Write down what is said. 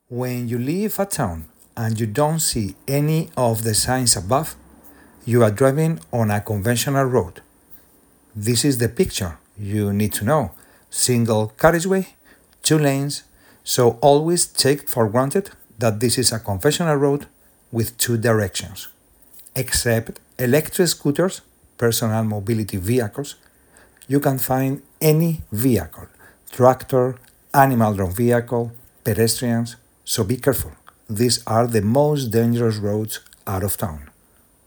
When you leave a town and you don't see any of the signs above, you are driving on a conventional road. This is the picture you need to know. Single carriageway, 2 lanes, so always take for granted that this is a conventional road with 2 directions. Except electric scooters, personal mobility vehicles, you can find any vehicle, tractor, animal drawn vehicle, pedestrians, so be careful. These are the most dangerous roads out of town.